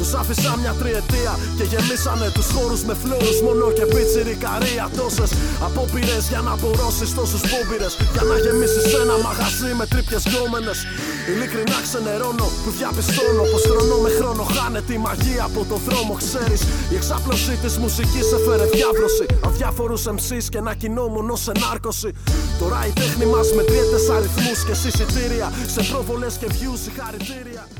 Τους άφησα μια τριετία και γεμίσανε τους χώρους με φλόρους, μόνο και πιτσιρικαρία. Τόσες απόπειρες για να απορρώσεις τόσους πόμπειρες, για να γεμίσεις ένα μαγαζί με τρίπιες γκόμενες. Ειλικρινά ξενερώνω που διαπιστώνω πως χρόνο με χρόνο χάνεται η μαγεία από το δρόμο. Ξέρεις, η εξάπλωση της μουσικής έφερε διάβρωση, αδιάφορους MCs και ένα κοινό μόνο σε νάρκωση. Τώρα η τέχνη μας μετριέται σε αριθμούς και συσιτήρια, σε προβολές και views, συγχαρητήρια.